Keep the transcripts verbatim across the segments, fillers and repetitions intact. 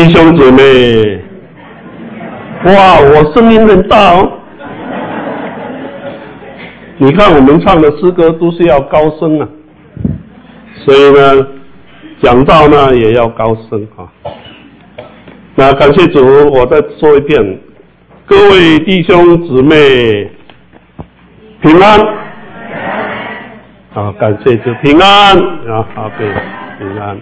弟兄姊妹，哇，我声音很大哦。你看我们唱的诗歌都是要高声啊，所以呢，讲道呢也要高声啊。那感谢主，我再说一遍，各位弟兄姊妹平安。好，感谢主平安啊，好，对，平安。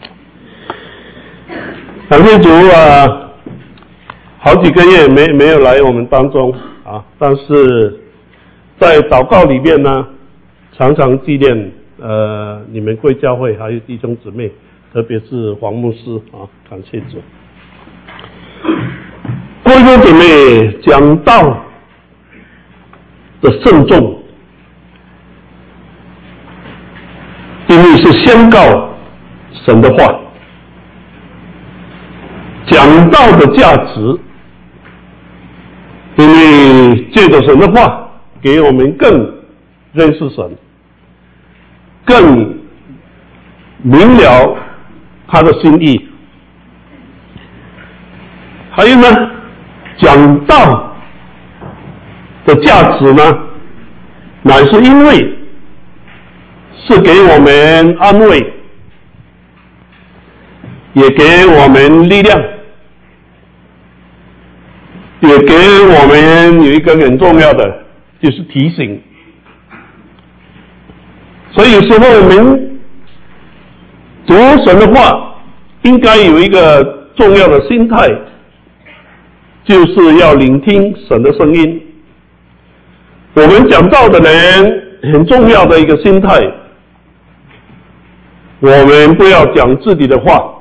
感谢主啊，好几个月没没有来我们当中啊，但是在祷告里面呢，常常纪念呃你们贵教会还有弟兄姊妹，特别是黄牧师啊，感谢主。贵兄姊妹讲道的慎重，因为是宣告神的话。讲道的价值，因为借着神的话，给我们更认识神，更明了他的心意。还有呢，讲道的价值呢，乃是因为是给我们安慰，也给我们力量，也给我们有一个很重要的，就是提醒。所以有时候我们读神的话，应该有一个重要的心态，就是要聆听神的声音。我们讲道的人很重要的一个心态，我们不要讲自己的话，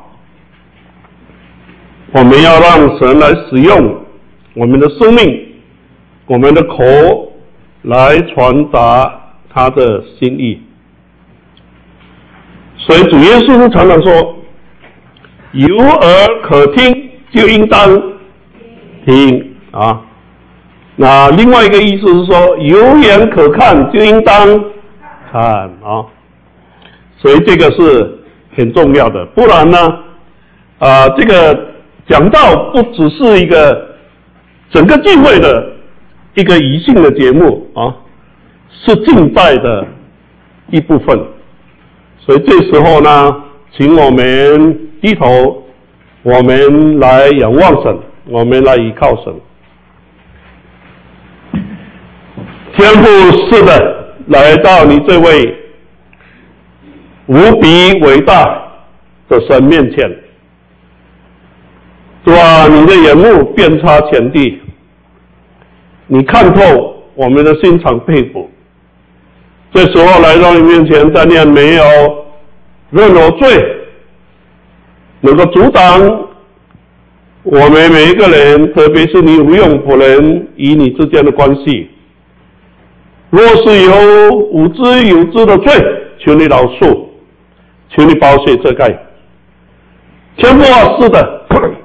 我们要让神来使用我们的生命，我们的口来传达他的心意。所以主耶稣常常说，有耳可听就应当听啊。那另外一个意思是说，有眼可看就应当看啊。所以这个是很重要的，不然呢啊、呃，这个讲道不只是一个整个聚会的一个仪式的节目啊，是敬拜的一部分。所以这时候呢，请我们低头，我们来仰望神，我们来依靠神。天父，是的，来到你这位无比伟大的神面前，主啊，你的眼目遍察全地，你看透我们的心肠肺腑。这时候来到你面前，但愿没有任何罪能够阻挡我们每一个人，特别是你无用仆人与你之间的关系。若是有无知有知的罪，求你饶恕，求你包血遮盖。天父啊，是的，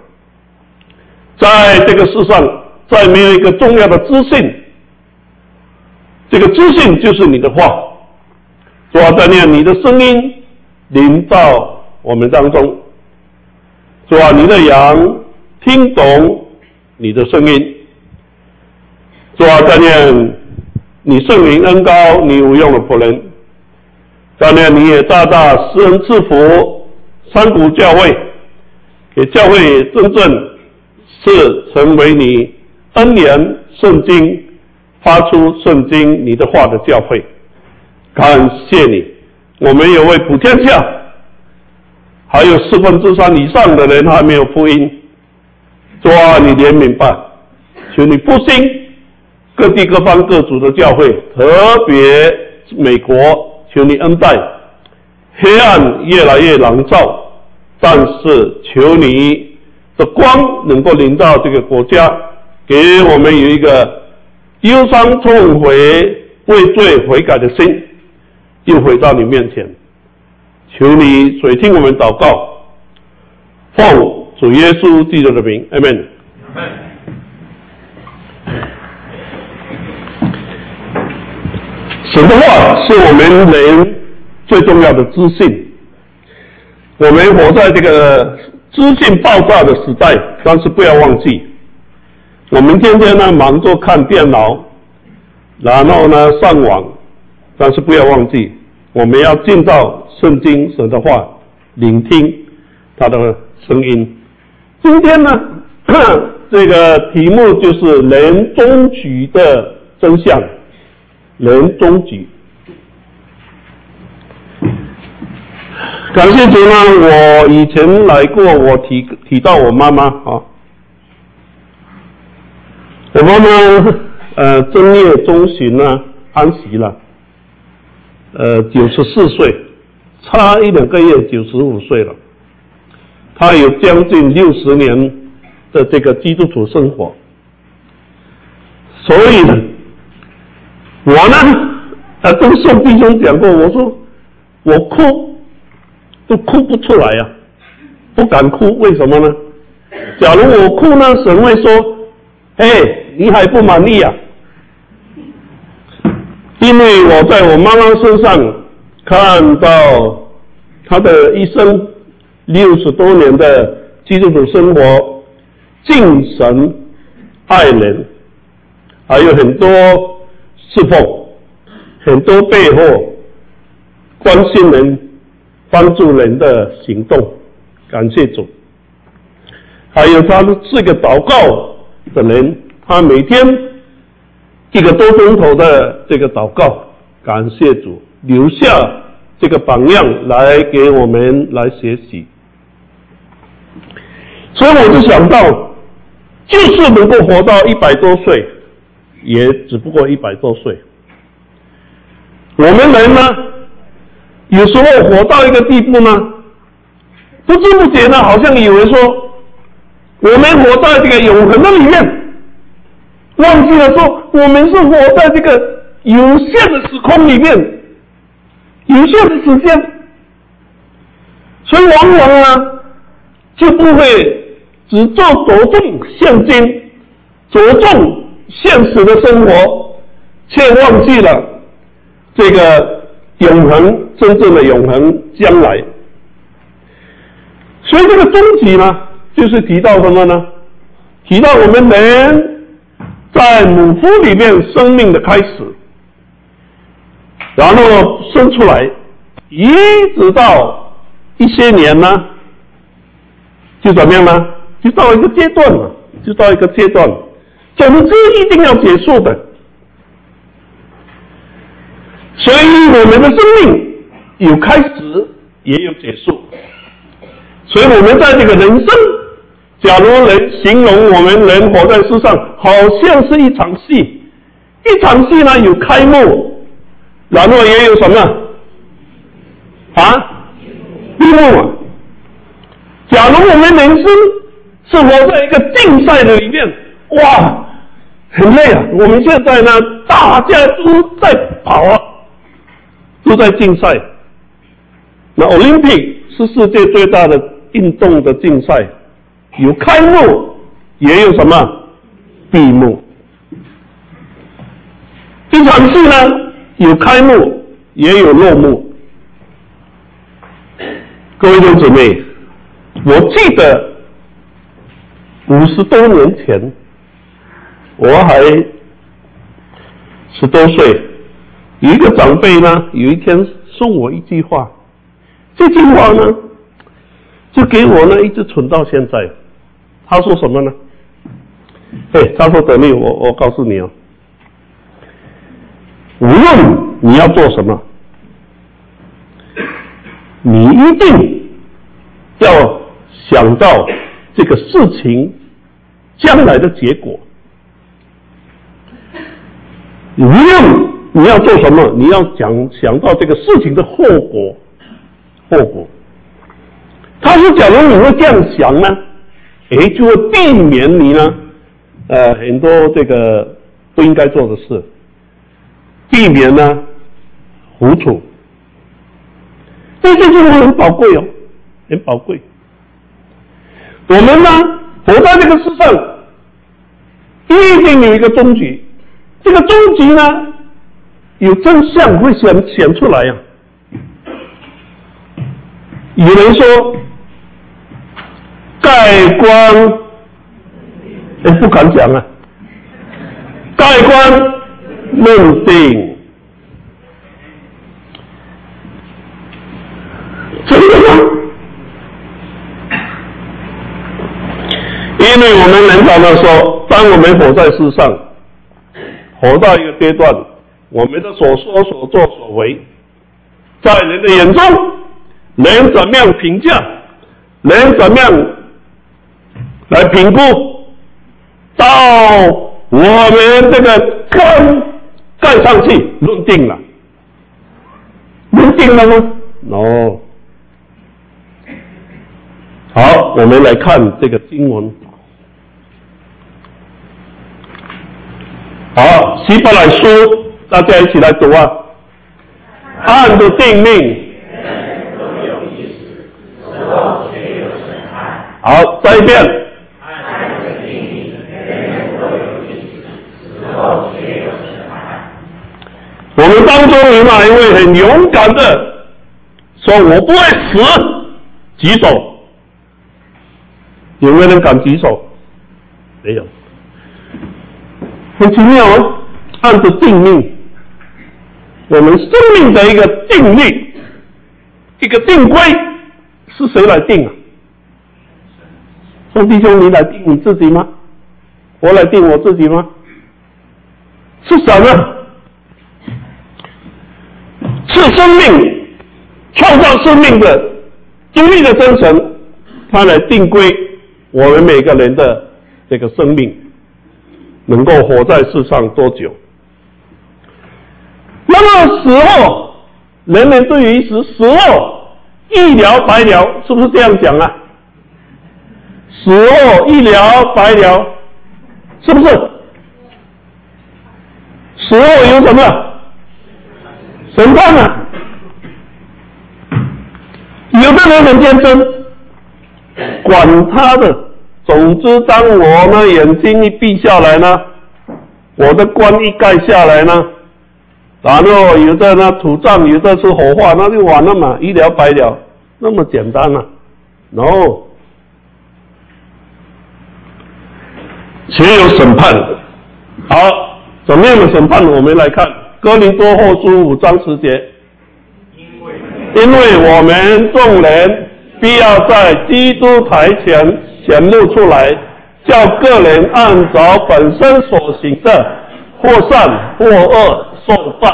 在这个世上，再没有一个重要的资讯，这个资讯就是你的话。主啊，但愿你的声音临到我们当中。主啊，你的羊听懂你的声音。主啊，但愿你圣灵恩膏你无用的仆人，但愿你也大大施恩赐福三股教会，给教会真正是成为你恩言圣经发出圣经你的话的教会。感谢你，我们有位普天下还有四分之三以上的人还没有福音。主啊，你怜悯吧，求你复兴各地各方各族的教会，特别美国，求你恩待。黑暗越来越笼罩，但是求你的光能够临到这个国家，给我们有一个忧伤痛悔畏罪悔改的心，又回到你面前。求你垂听我们祷告，奉主耶稣基督的名，阿们。神的话是我们人最重要的资讯。我们活在这个资讯爆炸的时代，但是不要忘记，我们天天呢忙着看电脑，然后呢上网，但是不要忘记，我们要进到圣经神的话，聆听他的声音。今天呢，这个题目就是人终局的真相，人终局。感谢主呢，我以前来过，我提提到我妈妈啊，我妈妈呃正月中旬呢安息了，呃九十四岁，差一两个月九十五岁了。她有将近六十年的这个基督徒生活，所以呢，我呢呃跟宋弟兄讲过，我说我哭都哭不出来啊，不敢哭，为什么呢？假如我哭呢，神会说：“嘿，你还不满意啊？”因为我在我妈妈身上看到她的一生六十多年的基督徒生活，敬神爱人，还有很多侍奉，很多背后关心人、帮助人的行动，感谢主。还有他是个祷告的人，他每天一个多钟头的这个祷告，感谢主，留下这个榜样来给我们来学习。所以我就想到，就是能够活到一百多岁，也只不过一百多岁。我们人呢，有时候活到一个地步呢，不知不觉呢，好像以为说，我们活在这个永恒的里面，忘记了说，我们是活在这个有限的时空里面，有限的时间，所以往往呢，就不会只做着重现今、着重现实的生活，却忘记了这个永恒，真正的永恒将来。所以这个终极呢，就是提到什么呢？提到我们人在母腹里面生命的开始，然后生出来，一直到一些年呢，就怎么样呢？就到一个阶段了，就到一个阶段，总之一定要结束的。所以我们的生命有开始，也有结束。所以我们在这个人生，假如人形容我们人活在世上，好像是一场戏，一场戏呢有开幕，然后也有什么啊闭幕啊。假如我们人生是活在一个竞赛的里面，哇，很累啊！我们现在呢，大家都在跑啊，都在竞赛。那奥林匹克是世界最大的运动的竞赛，有开幕，也有什么闭幕。一场戏呢，有开幕，也有落幕。各位弟兄姊妹，我记得五十多年前，我还十多岁，有一个长辈呢，有一天送我一句话，这句话呢，就给我呢一直存到现在。他说什么呢？哎，他说德利，我我告诉你哦，无论你要做什么，你一定要想到这个事情将来的结果。无论你要做什么，你要讲想到这个事情的后果，后果。他说，假如你会这样想呢，诶，就会避免你呢，呃，很多这个不应该做的事，避免呢糊涂。这些就是很宝贵哦，很宝贵。我们呢，活在这个世上，一定有一个终局。这个终局呢，有真相会显显出来呀、啊。有人说， 盖棺，哎，不敢讲啊，盖棺论定，真的吗？因为我们人常常说，当我们活在世上，活到一个阶段，我们的所说、所做、所为，在人的眼中，人怎么样评价，人怎么样来评估，到我们这个棺盖上去，论定了，论定了吗？哦，好，我们来看这个经文。好，希伯来书，大家一起来读啊。按着定命，好，再一遍。我们当中有哪一位很勇敢的说我不会死？举手。有没有人敢举手？没有。很奇妙哦，按着定命，我们生命的一个定律，一个定规，是谁来定啊？宋弟兄，你来定你自己吗？我来定我自己吗？是什么？是生命创造生命的独立的真神，他来定规我们每个人的这个生命能够活在世上多久。那么死后，人们对于死死后一了百了，是不是这样讲啊？死后一了百了，是不是？死后有什么？审判啊！有的人很天真，管他的。总之，当我呢眼睛一闭下来呢，我的棺一盖下来呢，然后有的呢土葬，有的是火化，那就完了嘛，一了百了，那么简单啊。然后且有审判。好，怎么样的审判？我们来看哥林多后书五章十节，因为我们众人必要在基督台前显露出来，叫个人按照本身所行的，或善或恶受报。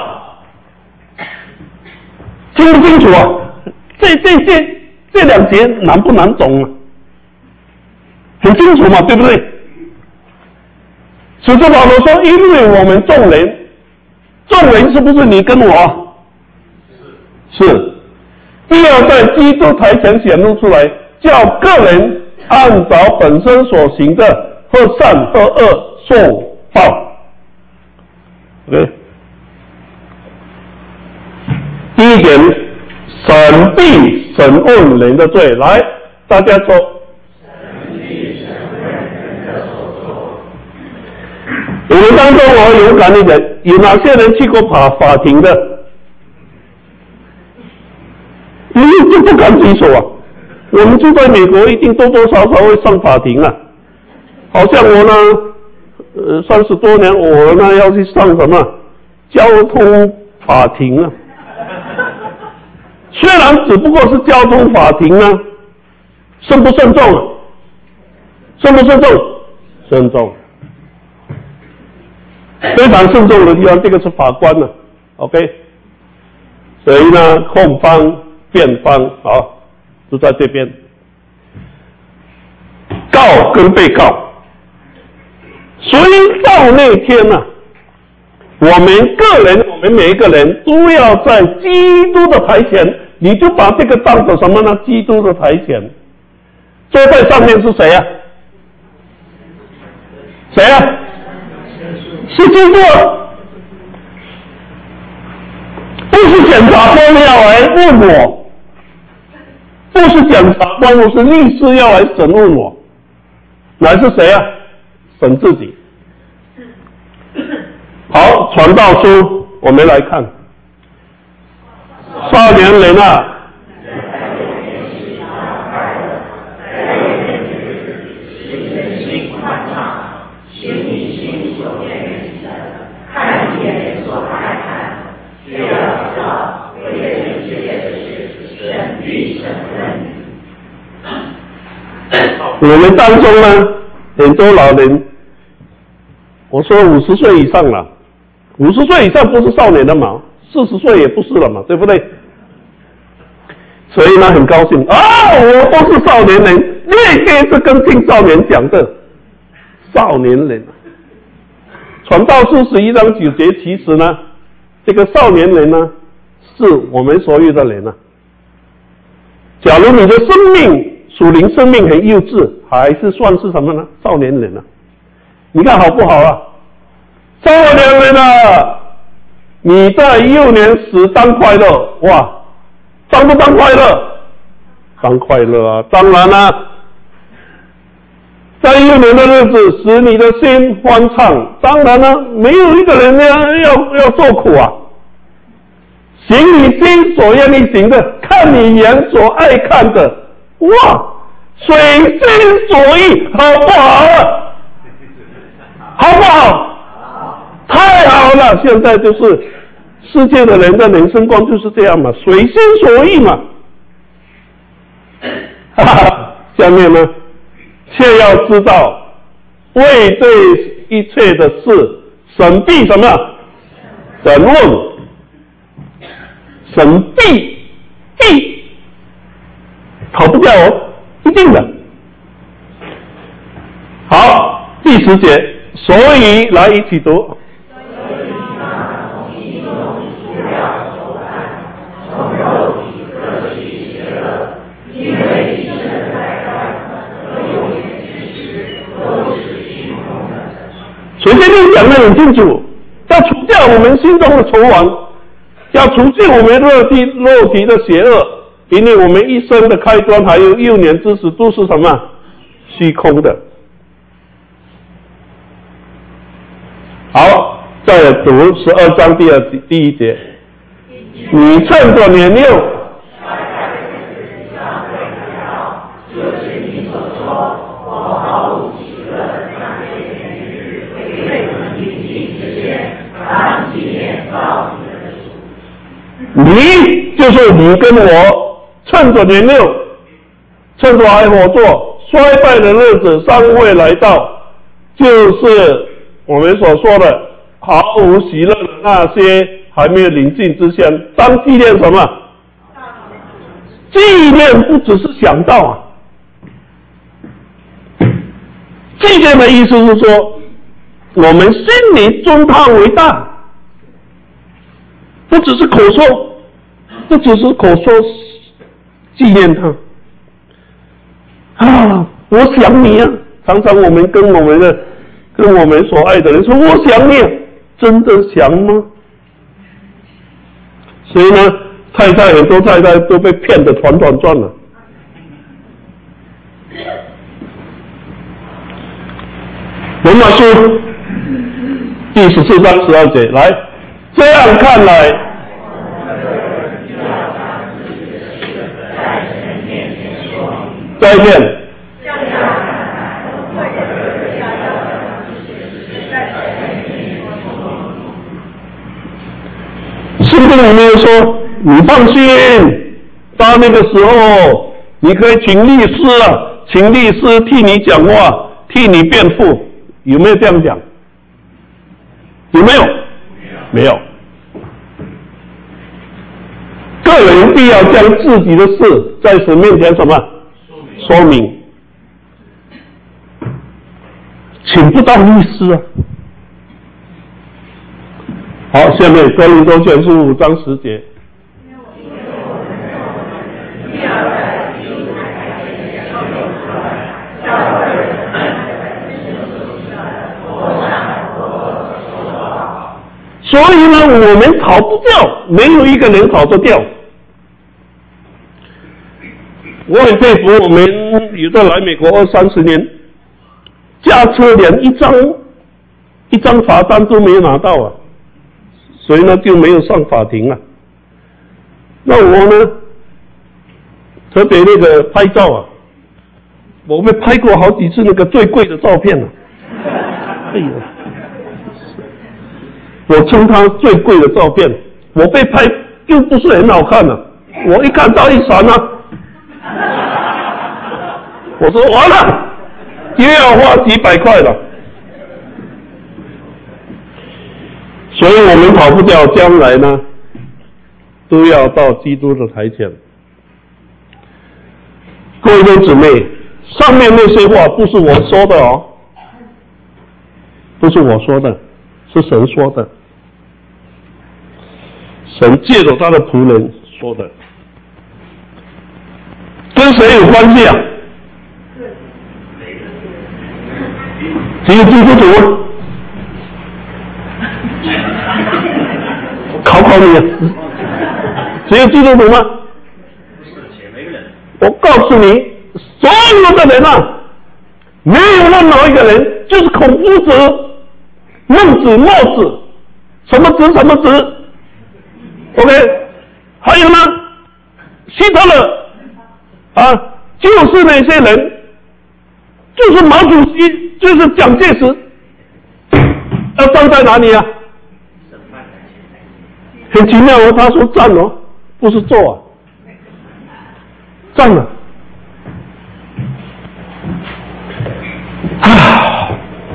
清不清楚啊？这这这这两节难不难懂啊？很清楚嘛，对不对？使徒保罗说，因为我们众人，众人是不是你跟我？是。是。必要在基督台前显露出来，叫个人按照本身所行的，或善或恶受报。OK， 第一点，审必审问人的罪。来，大家说。我们当中我勇敢一点，有哪些人去过法法庭的？你就不敢举手啊！我们住在美国，一定多多少少会上法庭啊。好像我呢，呃，三十多年，我呢要去上什么交通法庭啊。虽然只不过是交通法庭呢，慎不慎重啊？慎不慎重？慎重，非常慎重的地方，这个是法官呢、啊。OK， 所以呢，控方、辩方啊，都在这边。告跟被告，所以到那天呢、啊，我们个人，我们每一个人都要在基督的台前，你就把这个当作什么呢？基督的台前，坐在上面是谁啊？谁啊？是基督，不是检察官要来问我，不是检察官，我是律师要来审问我，乃是谁啊？审自己。好，传道书，我们来看，少年人啊， 需要知道，为全世界的事，神必审问。 我们当中呢，很多老人，我说五十岁以上了，五十岁以上不是少年了嘛，四十岁也不是了嘛，对不对？所以呢，很高兴啊，我不是少年人，那些是跟青少年讲的少年人。传道书十一章九节，其实呢，这个少年人呢，是我们所有的人啊。假如你的生命属灵生命很幼稚，还是算是什么呢？少年人啊，你看好不好啊？少年人啊，你在幼年时当快乐，哇，当不当快乐？当快乐啊，当然啦、啊。在幼年的日子，使你的心欢畅。当然了，没有一个人要要要做苦啊。行你心所愿意行的，看你眼所爱看的，哇，随心所欲，好不好啊？好不好？太好了！现在就是世界的人的人生观就是这样嘛，随心所欲嘛。哈哈，下面呢？却要知道，为这一切的事，审必什么？审问，审必必逃不掉哦，一定的。好，第十节，所以来一起读。首先就讲得很清楚，要除掉我们心中的仇玩，要除去我们肉体肉体的邪恶，因为我们一生的开端还有幼年之时都是什么？虚空的。好，再读十二章第二第一节，你趁着年幼，你就是你跟我，趁着年幼，趁着还活着，衰败的日子尚未来到，就是我们所说的毫无喜乐的那些还没有临近之前，当纪念什么？纪念不只是想到啊，纪念的意思是说，我们心里尊他为大。不只是口说，不只是口说纪念他啊！我想你啊！常常我们跟我们的、跟我们所爱的人说：“我想你。”真的想吗？所以呢，太太很多太太都被骗得团团转了。罗马书第十四章十二节，来。这样看来，再一遍。圣经里面说，你放心，到那个时候，你可以请律师啊，请律师替你讲话，替你辩护，有没有这样讲？有没有？没有。个人必要将自己的事在神面前什么说明，请不到律师啊。好，下面哥林多前书五章十节。所以呢，我们逃不掉，没有一个人逃得掉。我很佩服我们有的来美国二三十年，驾车连一张一张罚单都没有拿到啊，所以呢就没有上法庭啊。那我呢，特别那个拍照啊，我们拍过好几次那个最贵的照片啊，哎呀。我称它最贵的照片， 我被拍又不是很好看的、啊，我一看到一闪啊，我说完了，又要花几百块了。所以我们跑不掉，将来呢，都要到基督的台前。各位弟兄姊妹，上面那些话不是我说的哦，不是我说的，是神说的。神借着他的仆人说的，跟谁有关系啊？只有基督徒吗？考考你啊！只有基督徒吗？我告诉你，所有的人啊，没有任何一个人，就是孔夫子、孟子、墨子，什么子什么子 ，OK， 还有呢，希特勒啊，就是那些人，就是毛主席，就是蒋介石，要站在哪里啊？很奇妙哦，他说站哦，不是坐啊，站了。啊，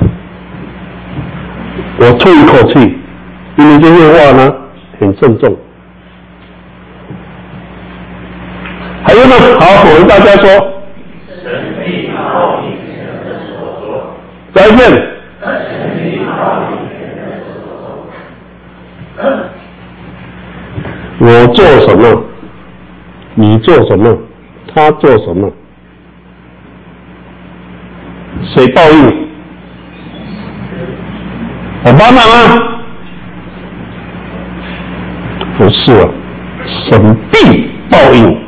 我吐一口气，因为这些话呢很郑重。还有呢，好，我跟大家说， 神必报应人的所作。 再见。 神必报应人的所作。 我做什么，你做什么，他做什么，谁报应？我帮他吗？不是啊，神必报应。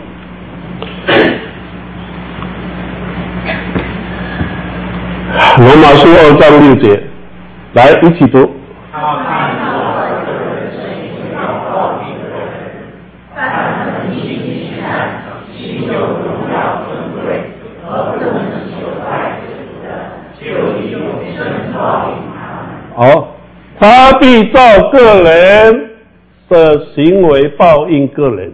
罗马书二章六节，来一起读。好，他必照个人的行为报应个人。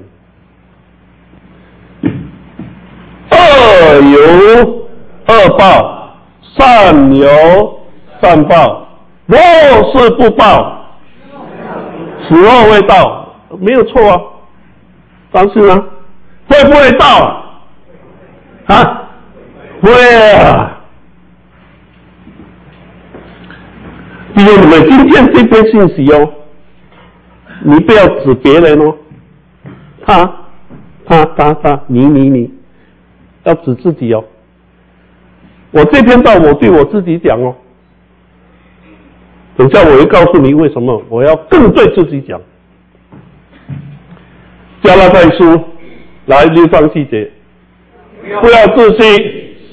恶有恶报，善有善报。若是不报，死后未到，没有错啊。但是呢，会不会到啊？啊，会啊。弟兄姊妹，今天这篇信息哦，你不要指别人哦，他、他、他、他，你、你、你，要指自己哦。我这篇道我对我自己讲哦，等下我会告诉你为什么我要更对自己讲。加拉太书来六章七节，不要自欺。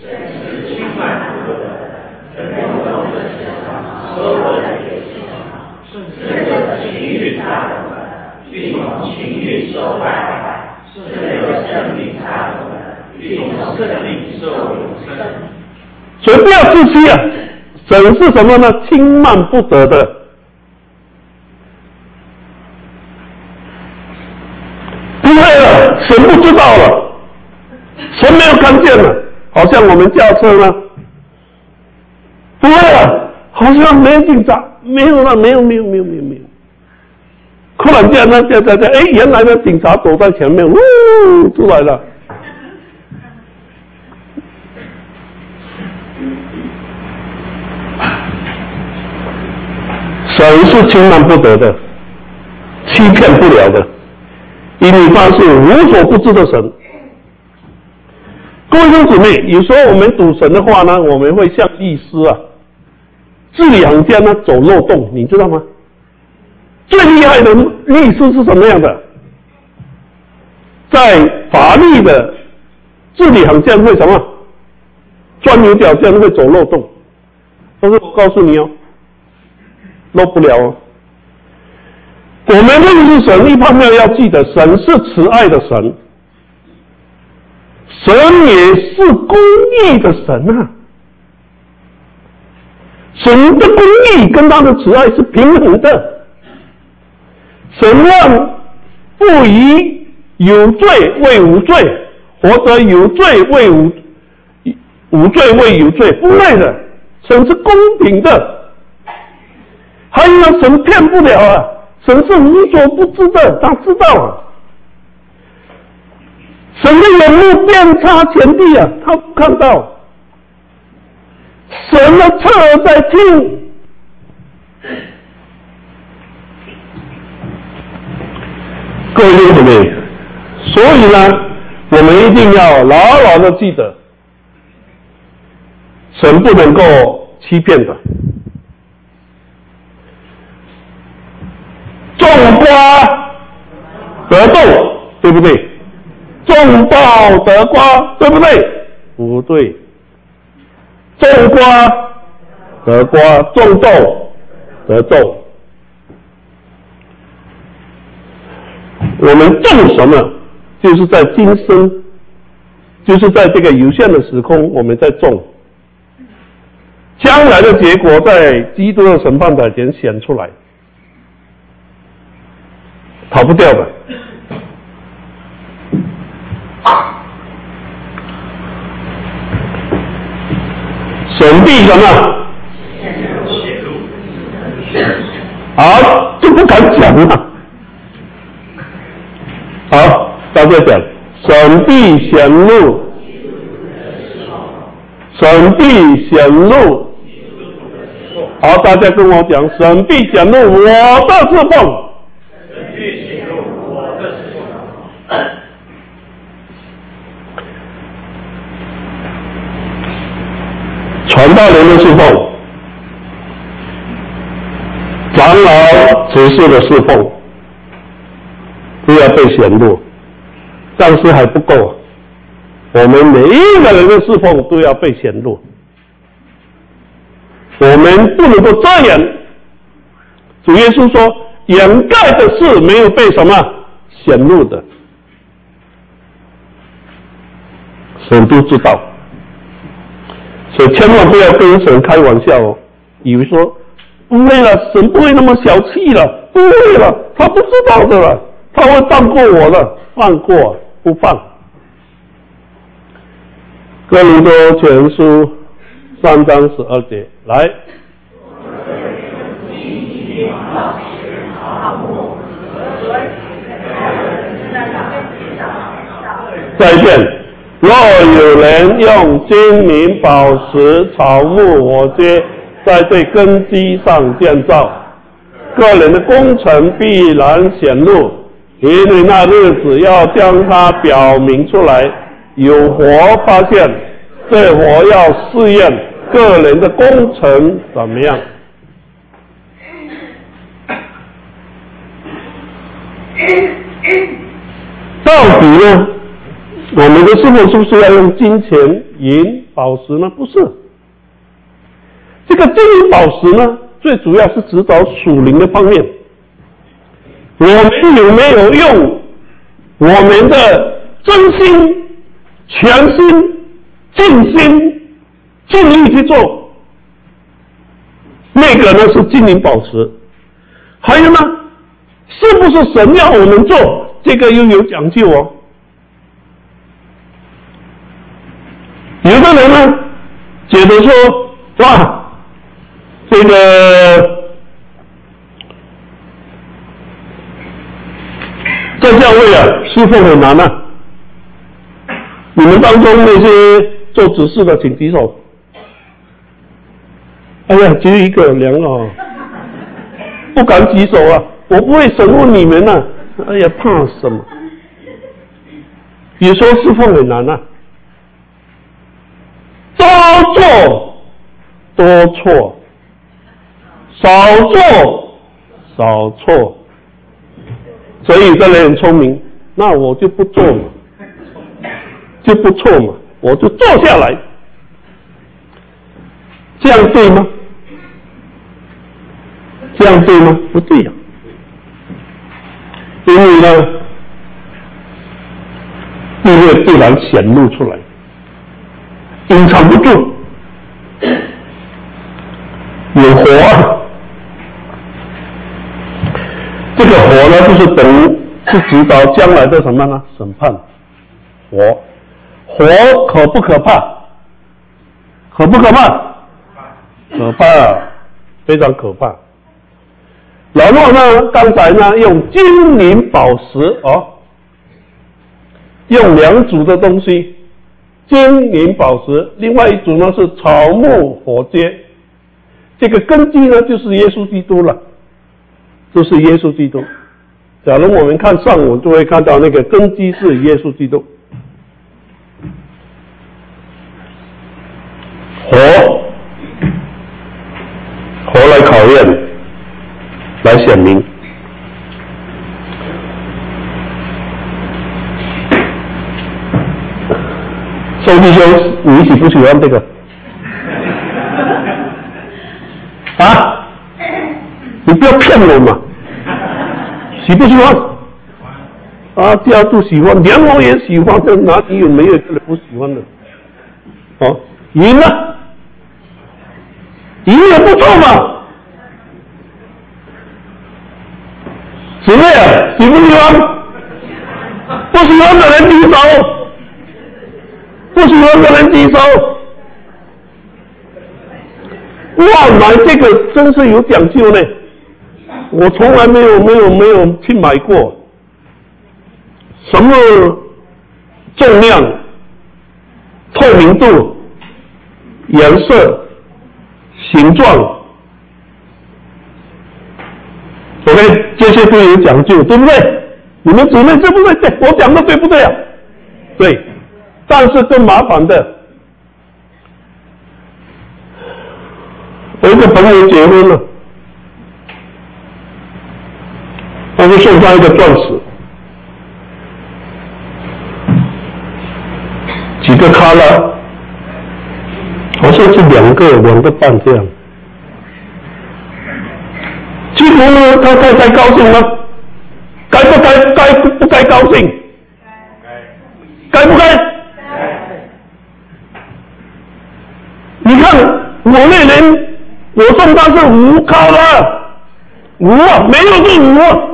所以不要自欺啊！神是什么呢？轻慢不得的。不会了，神不知道了，神没有看见了，好像我们驾车呢，不会了，好像没有警察，没有了，没有，没有，没有，没有，没有。突然间呢，这这这，哎，原来的警察走在前面，呜，出来了。神是轻慢不得的，欺骗不了的，因为他是无所不知的神。各位弟兄姊妹，有时候我们赌神的话呢，我们会像律师啊、字里行间呢走漏洞，你知道吗？最厉害的律师是什么样的？在法律的字里行间会什么？钻牛角尖，会走漏洞。但是我告诉你哦，漏不了哦。我们认识神，一方面要记得神是慈爱的神，神也是公义的神啊。神的公义跟他的慈爱是平衡的。 神让不以有罪为无罪，或者有罪为无无罪为有罪，不会的，神是公平的。还有神骗不了啊，神是无所不知的，他知道啊。神的眼目遍察全地啊，他不看到。神的侧耳在听。各位弟兄们，所以呢，我们一定要牢牢的记得，神不能够欺骗的。种瓜得豆，对不对？种豆得瓜，对不对？不对。种瓜得瓜，种豆得豆。我们种什么，就是在今生，就是在这个有限的时空，我们在种。将来的结果在基督的审判台前显出来，逃不掉的。神必什么？好，就不敢讲了。好，大家讲，神必显露，神必显露。好，大家跟我讲，神必显露我的侍奉。 神必显露我的侍奉。 传道人的侍奉，长老执事的侍奉，都要被显露，但是还不够啊！我们每一个人的侍奉都要被显露，我们不能够遮掩。主耶稣说，掩盖的事没有被什么显露的，神都知道。所以千万不要跟神开玩笑哦，以为说不会了，神不会那么小气了，不会了，他不知道的了，他会放过我了，放过不放。哥林多前书三章十二节，来。再见。若有人用金银宝石草木火秸在这根基上建造，个人的工程必然显露，因为那日子要将它表明出来，有火发现，这火要试验个人的工程怎么样。到底呢，我们的侍奉是不是要用金钱、银、宝石呢？不是。这个金银宝石呢，最主要是指导属灵的方面。我们有没有用我们的真心、全心、尽心、尽力去做？那个呢是金银宝石。还有呢，是不是神要我们做？这个又有讲究哦。有的人呢觉得说，哇，这个在教会啊侍奉很难啊。你们当中那些做指示的请举手。哎呀，只有一个两个哦，不敢举手啊，我不会审问你们啊。哎呀，怕什么？比如说侍奉很难啊，多做多错，少做少错。所以有的人很聪明，那我就不做嘛，就不错嘛，我就坐下来，这样对吗？这样对吗？不对呀、啊。因为呢，地位必然显露出来，隐藏不住，有火啊。 这个火呢，就是等于是指导将来的什么呢？审判。火，火可不可怕？可不可怕？可怕，非常可怕。然后呢，刚才呢用金银宝石哦，用两组的东西，金银宝石，另外一组呢是草木火秸。这个根基呢就是耶稣基督了，就是耶稣基督。假如我们看上文就会看到那个根基是耶稣基督。火，火来考验，来显明。宋弟兄，你喜不喜欢这个？啊？你不要骗我嘛！喜不喜欢？啊，第二度喜欢，连我也喜欢的，哪里有没有一个人不喜欢的？哦，赢了，赢也不错嘛。姊妹啊，喜不喜欢？不喜欢的人举手，不喜欢的人举手。哇，买这个真是有讲究呢，我从来没有没有没有去买过。什么重量、透明度、颜色、形状 ，OK， 这些都有讲究，对不对？你们姊妹对不对？对，我讲的对不对啊？对，但是更麻烦的。我一个朋友结婚了，他就送他一个钻石，几个卡拉，好像是两个两个半这样。结果呢，他太太高兴吗？该不该？该不不该高兴？该不该？你看我那人。我送他是五卡了，五啊，没有是五啊。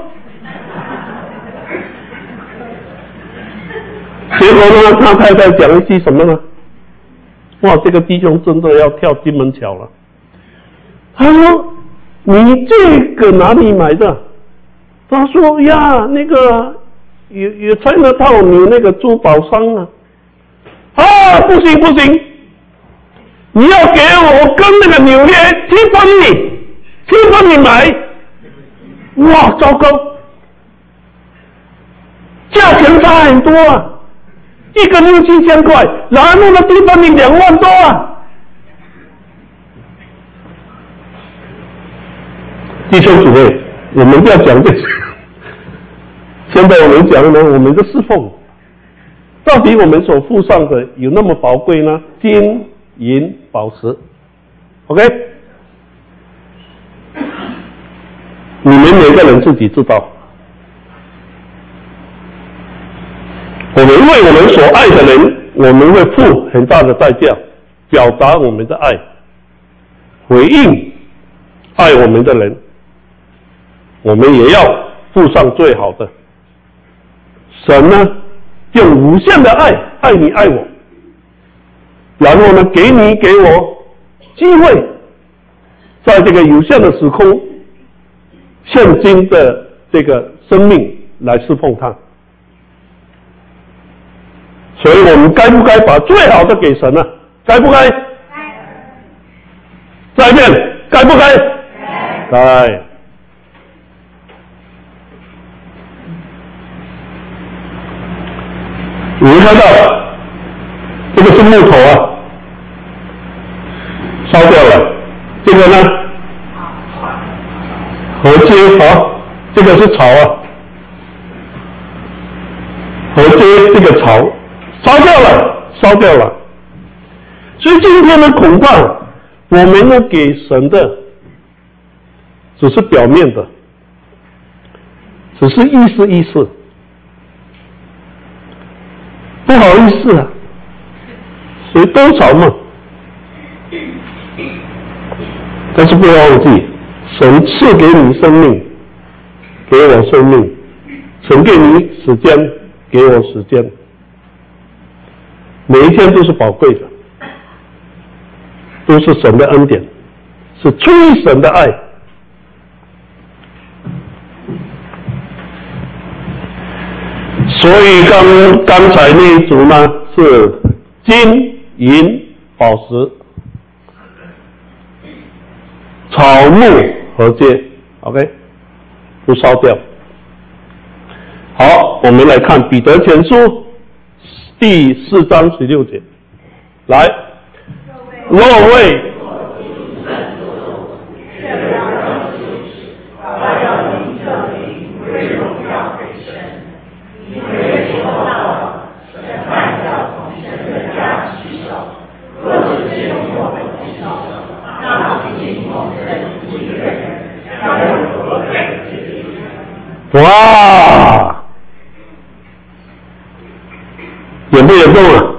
结果呢，他太太讲一句什么呢？哇，这个弟兄真的要跳金门桥了。他说：“你这个哪里买的？”他说：“呀，那个有有China Town有那个珠宝商啊。”啊，不行不行。你要给我跟那个纽约Tiffany，Tiffany买，哇，糟糕，价钱差很多啊，一个六七千块，然后那个Tiffany两万多啊。弟兄姊妹，我们不要讲这些，现在我们讲呢，我们的侍奉，到底我们所付上的有那么宝贵呢？金银宝石 ，OK， 你们每个人自己知道。我们为我们所爱的人，我们会付很大的代价，表达我们的爱，回应爱我们的人，我们也要付上最好的。神呢，用无限的爱爱你爱我。然后呢，给你给我机会，在这个有限的时空，现今的这个生命来侍奉他。所以我们该不该把最好的给神呢？该不该？再一遍，该不该？该。你会看到这个是木头啊，烧掉了。这个呢，禾秸好，这个是草啊，禾秸这个草烧掉了，烧掉了。所以今天呢，恐怕我们呢给神的只是表面的，只是意思意思。不好意思啊，谁都吵嘛。但是不要忘记，神赐给你生命， 给我生命，曾给你时间，给我时间。每一天都是宝贵的，都是神的恩典，是出于神的爱。所以刚刚才那一组呢，是金银宝石草木和秸 OK 不烧掉。好，我们来看彼得前书第四章十六节，来，若为哇，严不严重啊？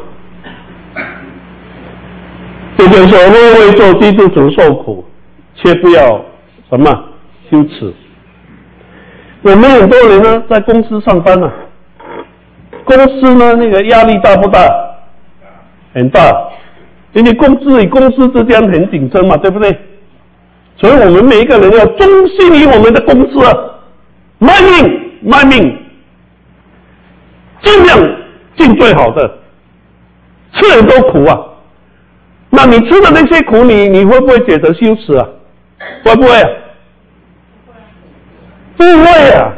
这就是说，若为做基督徒受苦，却不要什么羞耻。我们很多人呢，在公司上班啊，公司呢那个压力大不大？很大，因为公司与公司之间很竞争嘛，对不对？所以我们每一个人要忠心于我们的公司啊，卖命卖命，尽量尽最好的，吃很多苦啊。那你吃的那些苦，你你会不会觉得羞耻啊？会不会啊？不会啊。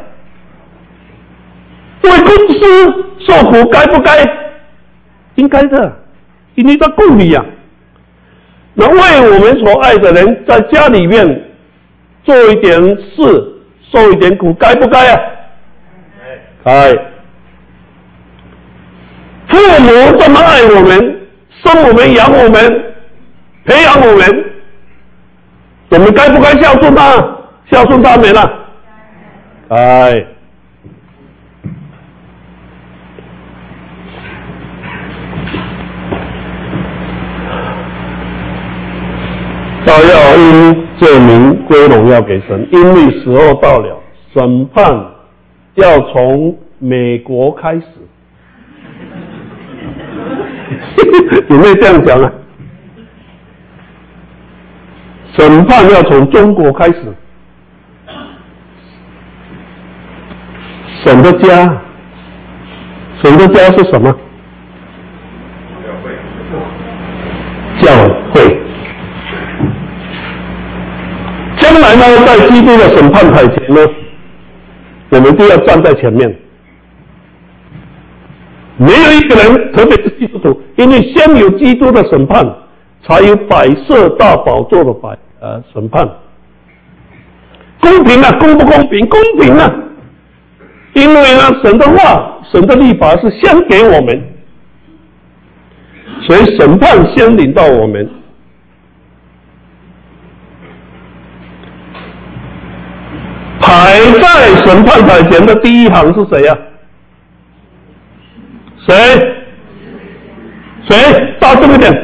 为公司受苦该不该？应该的，因为它公理啊。那为我们所爱的人，在家里面做一点事，受一点苦，该不该啊？该。父母这么爱我们，生我们、养我们、培养我们，我们该不该孝顺他？孝顺他们啊？该。倒要因这名归荣耀给神，因为时候到了，审判要从美国开始。有没有这样讲啊？审判要从中国开始。神的家，神的家是什么？教会。将来呢，在基督的审判台前呢，我们就要站在前面。没有一个人，特别是基督徒，因为先有基督的审判，才有摆设大宝座的摆呃审判。公平啊，公不公平？公平啊！因为呢，神的话、神的律法是先给我们，所以审判先领到我们。排在审判台前的第一行是谁呀、啊？谁？谁？大声一点！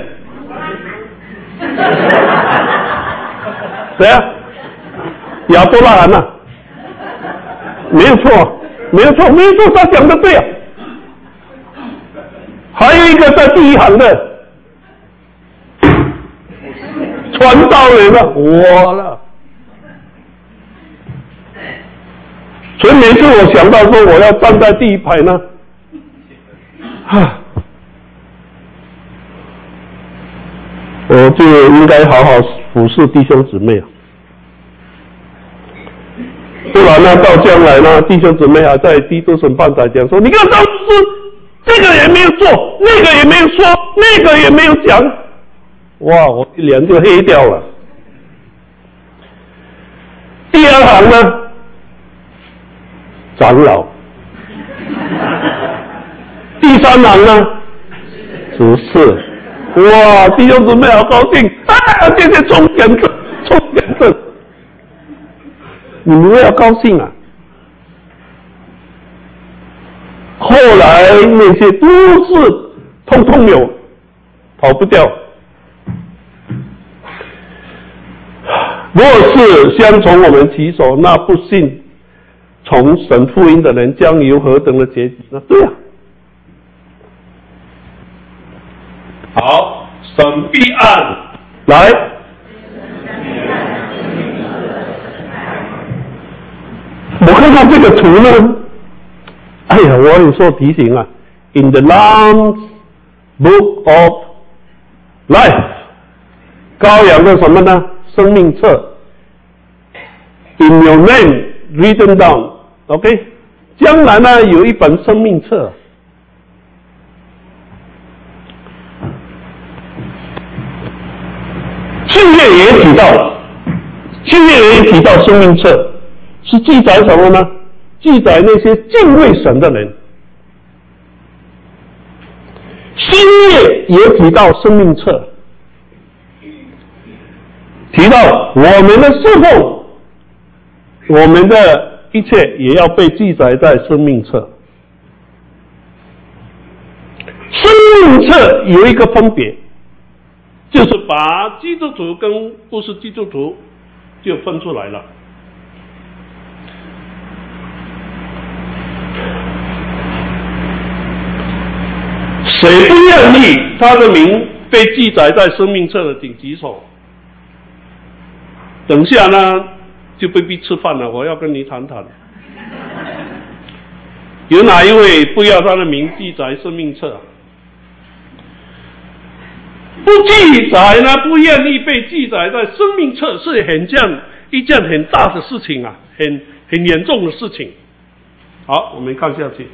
谁啊？亚伯拉罕呐、啊？没有错，没有错，没有错，他讲的对啊。还有一个在第一行的传道人啊，我了。所以每次我想到说我要站在第一排呢，啊，我就应该好好服侍弟兄姊妹啊，不然呢，到将来呢，弟兄姊妹还在基督审判台讲说，你看当时这个也没有做，那个也没有说，那个也没有讲，哇，我脸就黑掉了。第二行呢？长老，第三行呢？执事，哇！弟兄姊妹好高兴啊！这些冲检证，冲检证，你们要高兴啊！后来那些都是通通有，跑不掉。若是先从我们起手，那不信。 从神福音的人将有何等的结局呢？对啊。好，审必按来。我看看这个图呢，哎呀，我有时候提醒啊 ，In the Lamb's Book of Life， 羔羊的什么呢？生命册 ，In your name written down，OK， 将来呢有一本生命册。旧约也提到了，旧约也提到生命册，是记载什么呢？记载那些敬畏神的人。新约也提到生命册，提到我们的侍奉，我们的一切也要被记载在生命册。生命册有一个分别，就是把基督徒跟不是基督徒就分出来了。谁不愿意他的名被记载在生命册的，请举手。等下呢就被逼吃饭了，我要跟你谈谈。有哪一位不要他的名记载生命册？不记载呢，不愿意被记载在生命册，是很件一件很大的事情啊，很很严重的事情。好，我们看下去，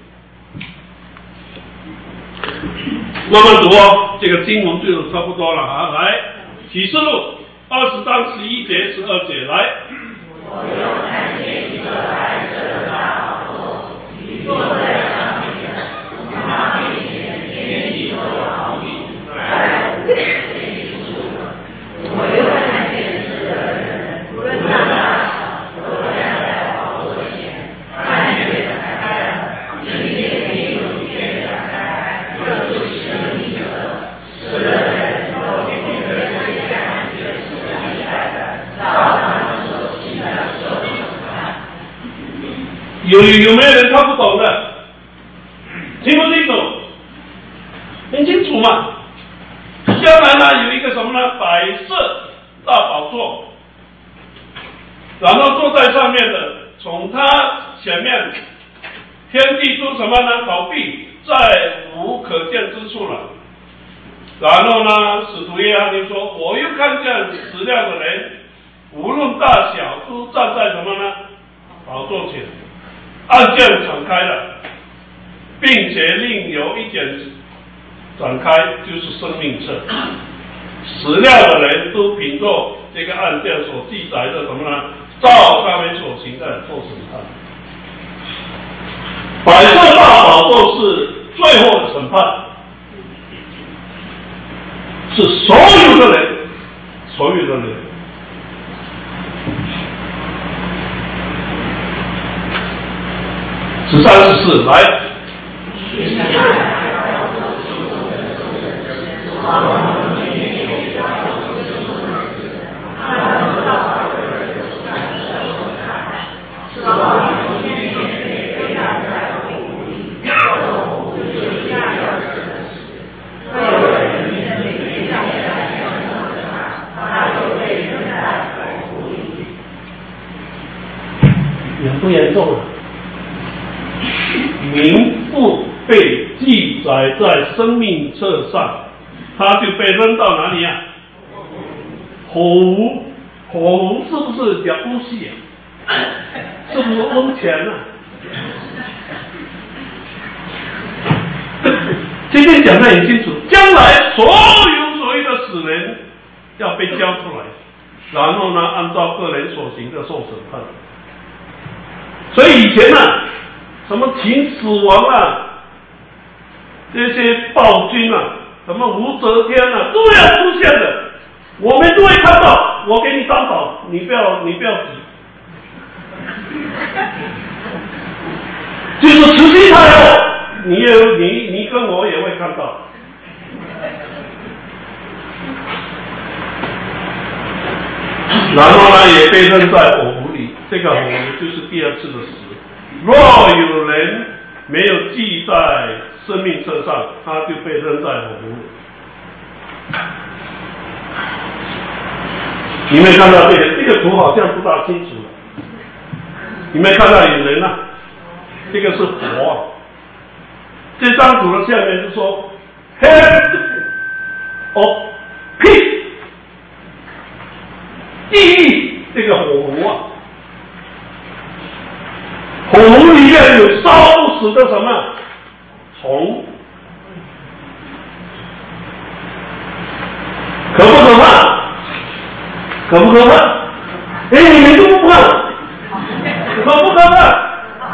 慢慢读哦，这个经文就差不多了啊。来，启示录二十章十一节、十二节，来。 我又看见一个白色的大宝座，坐在上面的，从他面前天地都有好比，在无边结束了。我又看见四个人，无论大小，都站在宝座前，看见开了，世界没有见展开，就是生命的，死了人都凭着这样一个死的礼拜，照他们所行的受审判。 有有没有人看不懂的？听不清楚？很清楚嘛。将来呢有一个什么呢？白色大宝座，然后坐在上面的，从他前面天地出什么呢？倒闭，再无可见之处了。然后呢，使徒约翰就说：“我又看见死掉的人，无论大小，都站在什么呢？宝座前，案卷敞开了，并且另有一卷展开，就是生命册。死掉的人都凭着这个案卷所记载的什么呢？照他们所行的做审判。白色大宝座是最后的审判。”是所有的人，所有的人。十三十四，来。严不严重啊？名不被记载在生命册上，他就被扔到哪里啊？火湖，火湖是不是了不起啊？是不是温泉啊？今天讲得很清楚，将来所有所谓的死人要被交出来，然后呢，按照个人所行的受审判。所以以前呢、啊，什么秦始皇啊，这些暴君啊，什么武则天啊，都要出现的，我们都会看到。我给你担保，你不要，你不要急。就是慈禧太后，你也你你跟我也会看到。然后呢，也被扔在火湖里。这个火湖就是第二次的死， 若有人没有记在生命册上，他就被扔在火湖里。你没看到这个？这个图好像不大清楚了。你没看到有人啊？这个是火、啊。这张图的下面是说 ，Head of Peace， 地狱这个火湖啊，火湖里面有烧不死的什么虫，可不可怕？可不可怕？哎，你们都不怕，可不可怕？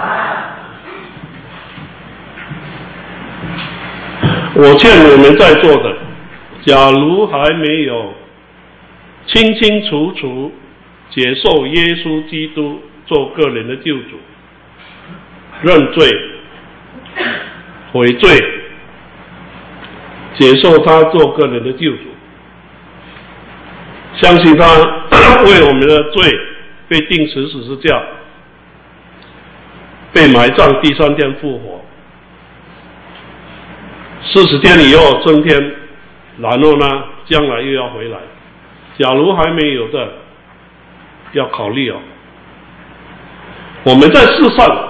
我劝我们在座的，假如还没有清清楚楚接受耶稣基督做个人的救主，认罪、悔罪，接受他做个人的救主，相信他为我们的罪被钉死十字架，被埋葬，第三天复活，四十天以后升天，然后呢，将来又要回来。假如还没有的，要考虑哦。我们在世上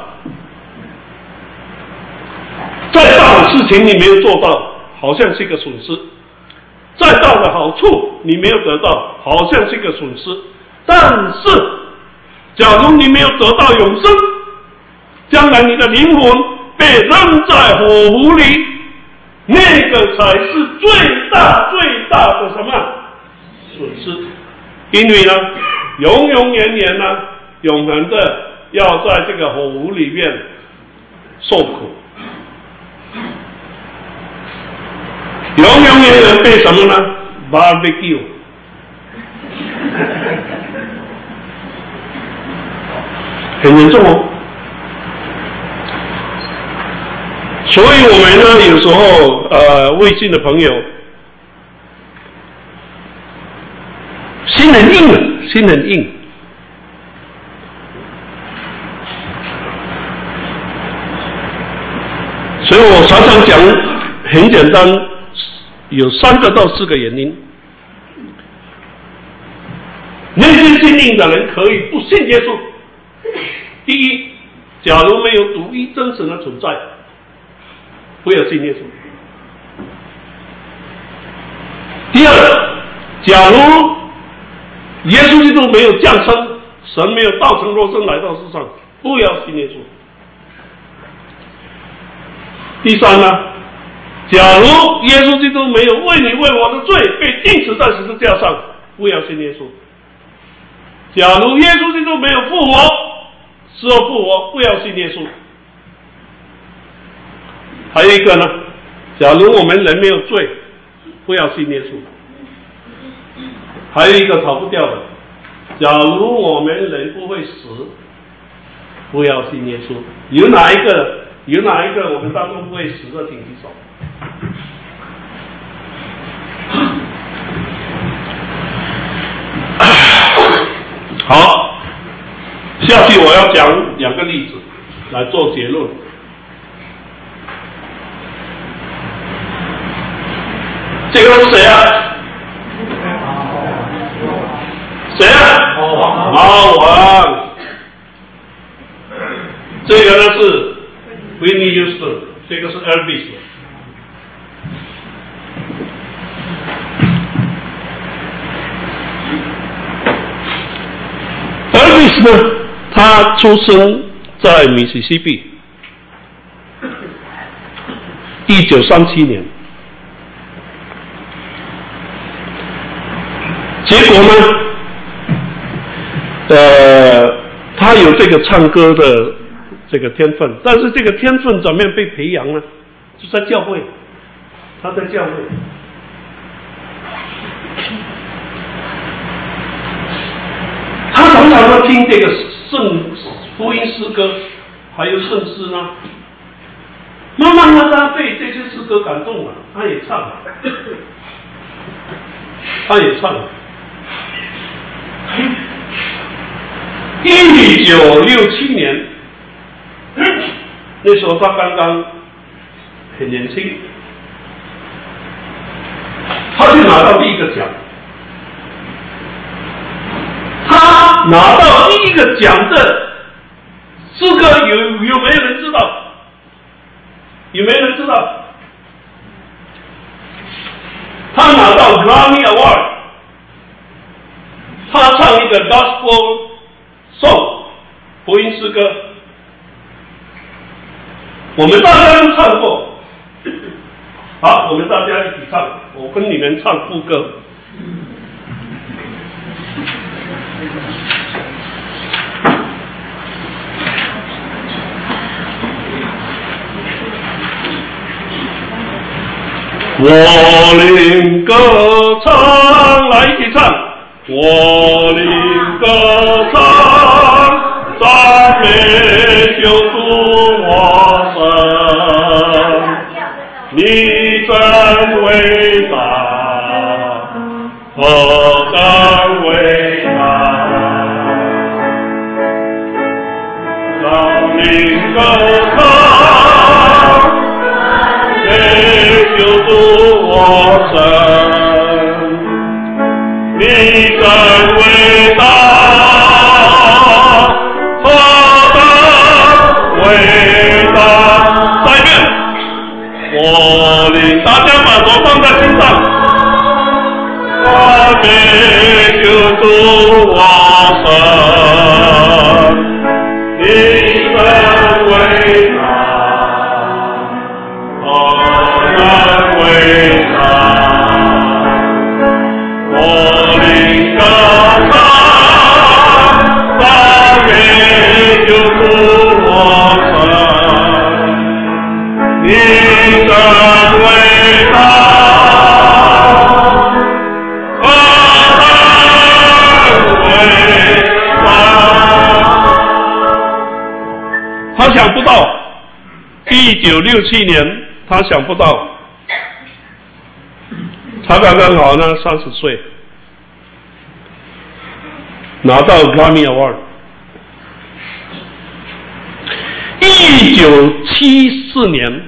再大的事情你没有做到，好像是一个损失；再大的好处你没有得到，好像是一个损失。但是，假如你没有得到永生，将来你的灵魂被扔在火湖里，那个才是最大最大的什么损失？因为呢，永永远远呢，永恒的要在这个火湖里面受苦，永永远远被什么呢 ？barbecue， 很严重哦。所以我们呢，有时候呃，微信的朋友心很硬的，心很硬。所以我常常讲，很简单，有三个到四个原因。内心心硬的人可以不信耶稣。第一，假如没有独一真神的存在，不要信耶稣。第二，假如耶稣基督没有降生，神没有道成肉身来到世上，不要信耶稣。第三呢，假如耶稣基督没有为你为我的罪被钉死在十字架上，不要信耶稣。假如耶稣基督没有复活，死后复活，不要信耶稣。还有一个呢，假如我们人没有罪，不要信耶稣。还有一个逃不掉的，假如我们人不会死，不要信耶稣。有哪一个？有哪一个我们当中不会死的，请举手。好，下去我要讲两个例子来做结论。这个是谁啊？谁啊？猫王。这个呢是Whitney Houston， 这个是 Elvis。Elvis 呢，他出生在密西西比，一九三七年。结果呢，呃，他有这个唱歌的这个天分，但是这个天分怎么样被培养呢？就在教会，他在教会，他常常要听这个圣福音诗歌，还有圣诗呢。慢慢的，他被这些诗歌感动了，他也唱了，他也唱了。一九六七年。 那时候他刚刚很年轻，他就拿到第一个奖。他拿到第一个奖的诗歌有有没有人知道？有没有人知道？他拿到 Grammy Award， 他唱一个 Gospel Song 福音诗歌，我们大家都唱过。好，我们大家一起唱，我跟你们唱副歌。我灵歌唱，来一起唱。我灵歌唱，赞美救主我神，你真伟大，何等伟大！让灵歌唱，救主我神，你真伟大，何等伟大！再一遍，我领大家把手放在心上，赞美救主我神，你真伟大。伟大，我灵歌唱，赞美救主我神，你真伟大，何等伟大！他想不到，一九六七年，他想不到。他刚刚好呢，三十岁，拿到 Grammy Award。一九七四年，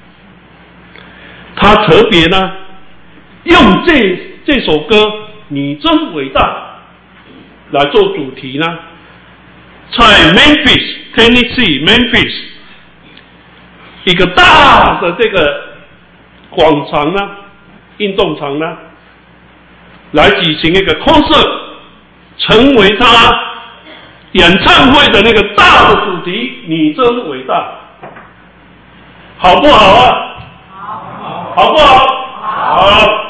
他特别呢，用这这首歌《你真伟大》来做主题呢，在 Memphis、Tennessee Memphis 一个大的这个广场呢。运动场呢，来举行一个 concert， 成为他演唱会的那个大的主题。你真伟大，好不好啊？好，好不好？好。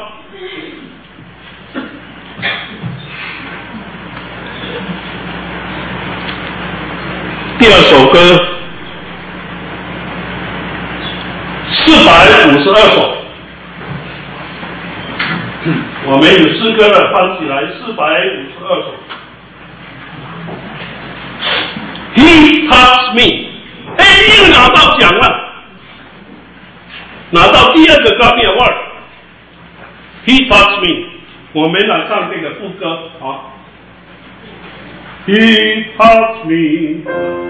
第二首歌，四百五十二首。我们有诗歌的翻起来，四百五十二首。He touched me， 哎，又拿到奖了，拿到第二个 Grammy Award。He touched me， 我们来唱这个副歌啊。He touched me。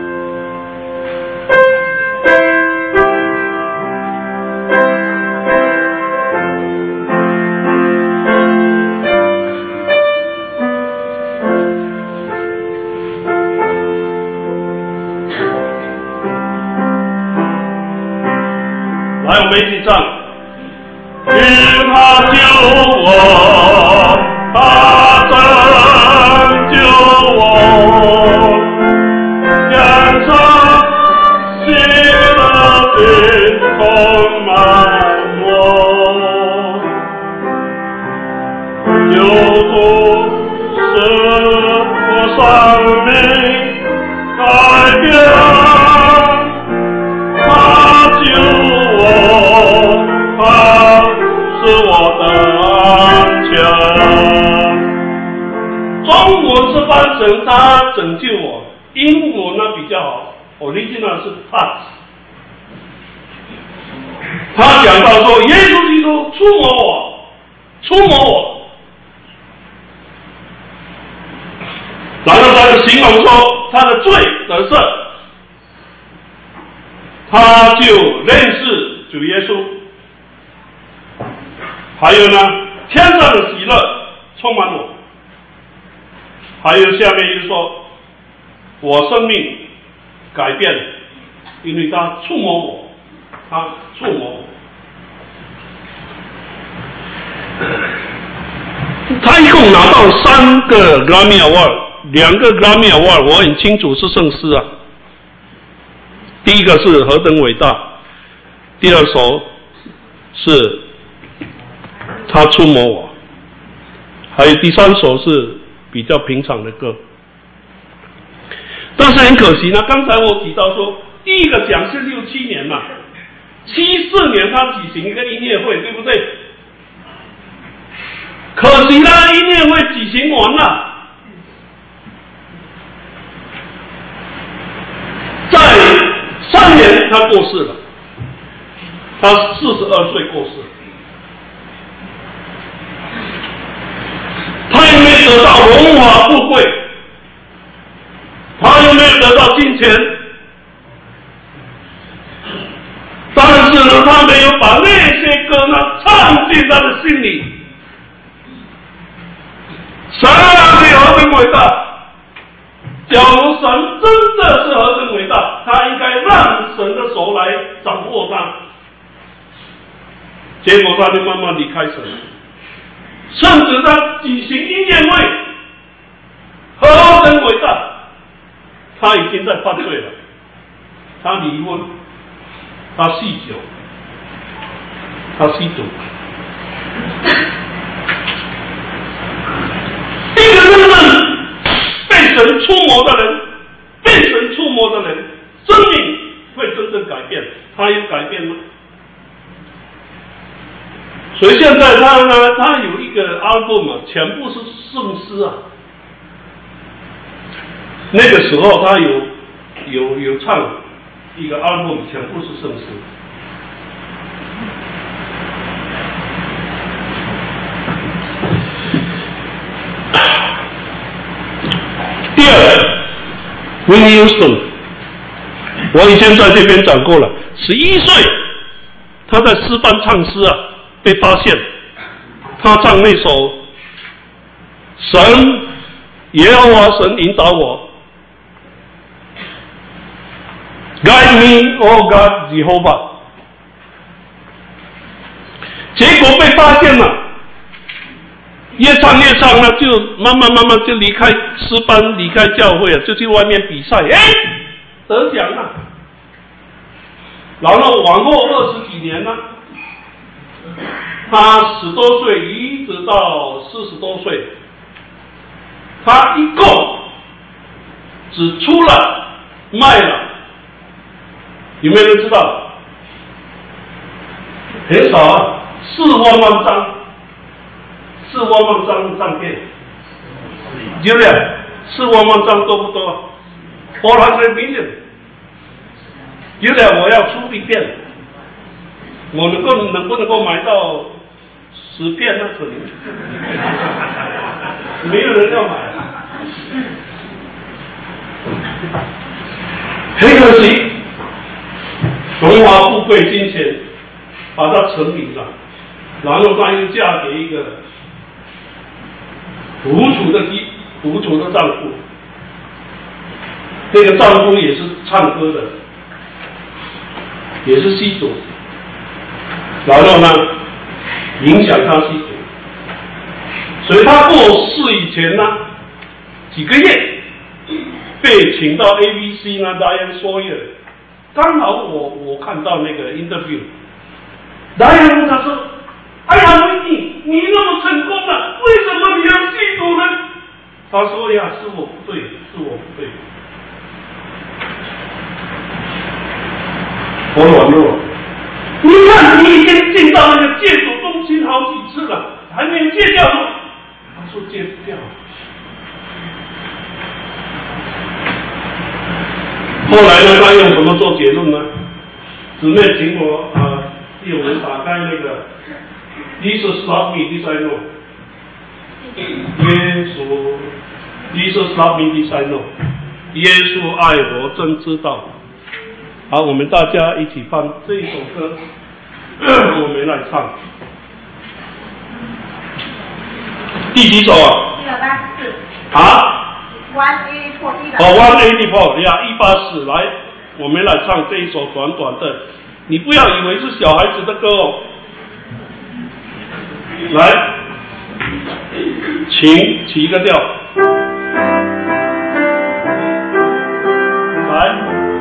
来，我们一起唱。因他救我，他拯救我，天上新的云充满我，救主使我生命改变。中文是翻成他拯救我，英文呢比较好 ，original 是 touch。他讲到说，耶稣基督触摸我，触摸我，然后他就形容说他的罪得赦， 他就认识主耶稣。还有呢，天上的喜乐充满我。还有下面又说，我生命改变了，因为他触摸我，他触摸我。他一共拿到三个 Grammy Award， 两个 Grammy Award 我很清楚是圣诗啊。第一个是何等伟大，第二首是他触摸我，还有第三首是比较平常的歌。但是很可惜呢，刚才我提到说，第一个奖是六七年嘛，七四年他举行一个音乐会，对不对？可惜呢，音乐会举行完了，在三年他过世了，他四十二岁过世。他也没得到荣华富贵，他也没有得到金钱，但是呢，他没有把那些歌呢唱进他的心里。神是何等伟大！假如神真的是何等伟大，他应该让神的手来掌握他。结果他就慢慢离开神，甚至他举行音乐会，何等伟大！他已经在犯罪了，他离婚，他酗酒，他吸毒。一个真正被神触摸的人，被神触摸的人，生命会真正改变。他有改变吗？所以现在他呢，他有一个 album 啊，全部是圣诗啊。那个时候他有有有唱一个 album， 全部是圣诗。第二 ，Whitney Houston， 我以前在这边讲过了，十一岁他在诗班唱诗啊，被发现，他唱那首神耶和华神引导我 ，Guide me, O God Jehovah， 结果被发现了。越唱越唱呢，就慢慢慢慢就离开诗班，离开教会啊，就去外面比赛，哎，得奖了。然后往后二十几年呢，他十多岁一直到四十多岁，他一共只出了卖了，有没有人知道？很少啊，四万万张。四万万张唱片，对不对？四万万张多不多啊？four hundred million， 对不对？我要出一片，我能够能不能够买到十片？那可能没有人要买，很可惜，荣华富贵金钱把她成名了，然后她又嫁给一个朴楚的妻，朴楚的丈夫，那个丈夫也是唱歌的，也是吸毒，然后呢，影响他吸毒，所以他过世以前呢，几个月被请到 A B C 呢 Diane Sawyer， 刚好我我看到那个 interview， Diane 问他说。哎呀，维尼，你那么成功了，为什么你要吸毒呢？他说呀，是我不对，是我不对。我软弱。你看，你已经进到那个戒毒中心好几次了，还没有戒掉吗？他说戒不掉。后来呢，他用什么做结论呢？姊妹，请我呃，替我们打开那个。Jesus loved me, this I know. 耶稣 ，Jesus loved me, this I know. 耶稣爱我，真知道。 好，我们大家一起放这一首歌，我们来唱。第几首啊？ 一百八十四。 啊 ？One eighty four， 一百。 哦 ，One eighty four， 呀，一八四，来，我们来唱这一首短短的。你不要以为是小孩子的歌哦。来，请起一个调。来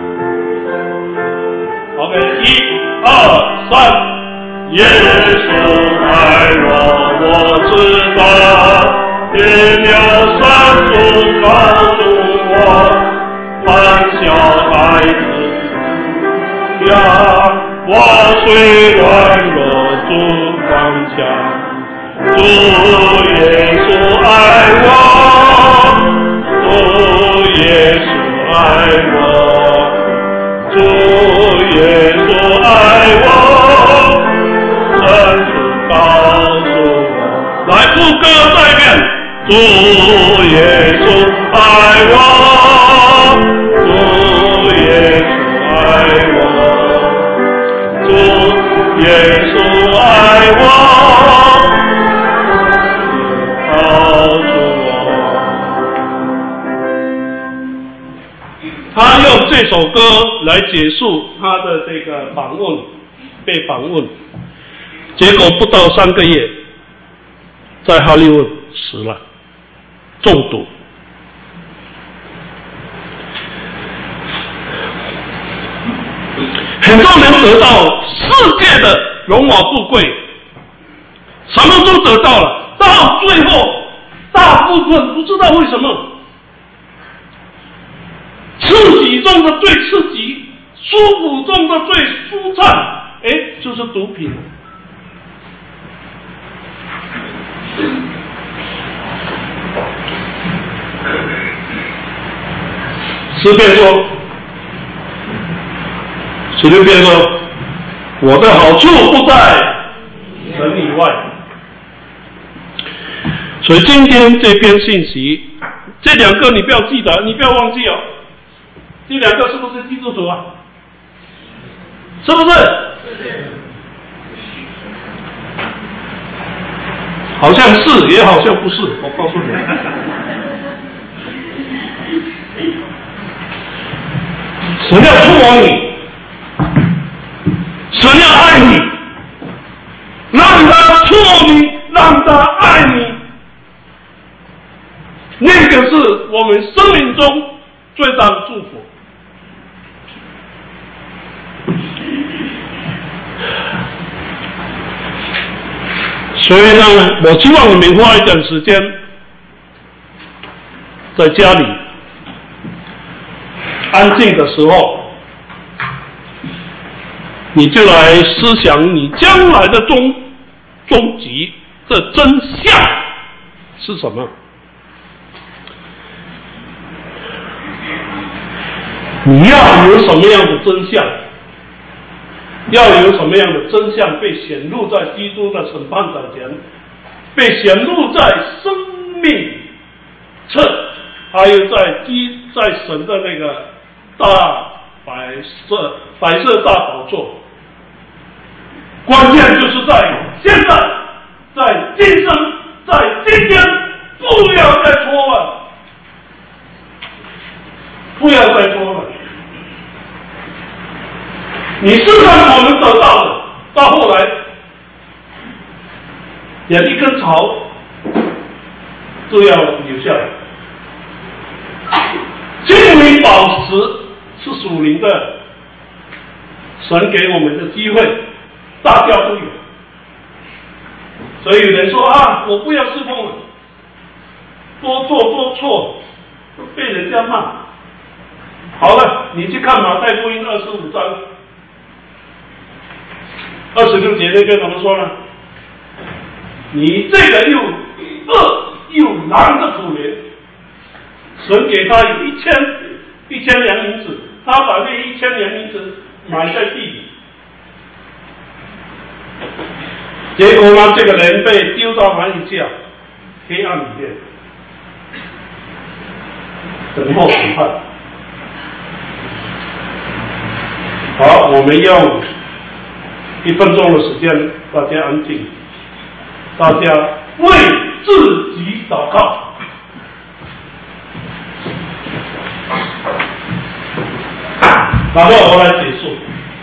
，OK， 一、二、三。耶稣爱我，我知道，因有三主告诉我，盼小孩子呀，我虽软弱，主刚强。主耶稣爱我，主耶稣爱我，主耶稣爱我。真主告诉我，来副歌再一遍。主耶稣爱我，主耶稣爱我，主耶稣爱我，告诉我。他用这首歌来结束他的这个访问，被访问。结果不到三个月，在哈利坞死了，中毒。很多人得到世界的荣华富贵，什么都得到了，到最后，大部分不知道为什么，刺激中的最刺激，舒服中的最舒畅，哎，就是毒品。诗篇说，诗篇说，我的好处不在神以外。所以今天这篇信息，这两个你不要记得，你不要忘记哦。这两个是不是基督徒啊？是不是？好像是，也好像不是，我告诉你。神要触摸你，神要爱你，让他触摸你，让他爱你，那个是我们生命中最大的祝福。所以呢，我希望你们花一点时间在家里安静的时候，你就来思想你将来的终终极的真相是什么？你要有什么样的真相？要有什么样的真相被显露在基督的审判台前，被显露在生命册，还有在基在神的那个大白色白色大宝座。关键就是在现在，在今生，在今天，不要再拖了，不要再拖了。你是看我们得到的，到后来连一根草都要留下来。金银宝石是属灵的，神给我们的机会，大家都有。所以有人说啊，我不要侍奉了，多做多错，被人家骂。好了，你去看马太福音二十五章。二十六节那边怎么说呢？你这个又恶又狼的主人，神给他有一千一千两银子，他把那一千两银子埋在地里，结果呢，这个人被丢到哪里去啊？黑暗里面，等候审判。 好，我们用一分钟的时间，大家安静，大家为自己祷告。然后我来结束。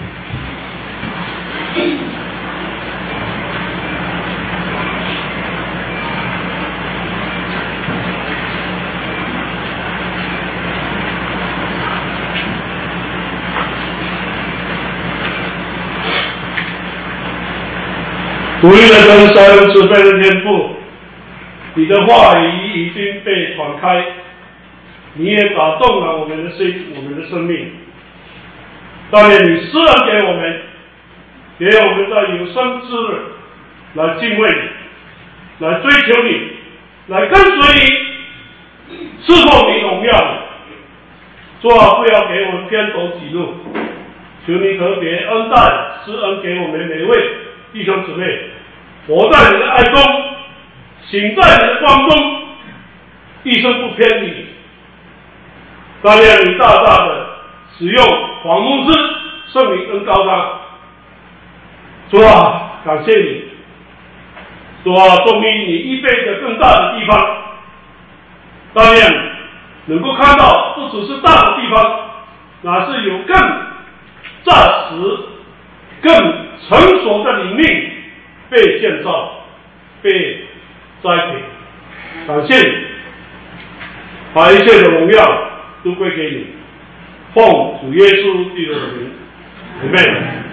独一的真神，慈悲的天父，你的话语已经被传开，你也打动了我们的心，我们的生命。但愿你施恩给我们，给我们在有生之日来敬畏你，来追求你，来跟随你，侍奉你荣耀。主啊，不要给我们偏走己路，求你特别恩待施恩给我们每位弟兄姊妹，活在你的爱中，行在你的光中，一生不偏离。但愿你大大的使用黄牧师圣灵跟高他。主啊，感谢你。主啊，终于你预备的更大的地方，但愿能够看到不只是大的地方，乃是有更扎实、更成熟的灵命被建造、被栽培。感谢你，把一切的荣耀都归给你。奉主耶稣基督的名，阿们。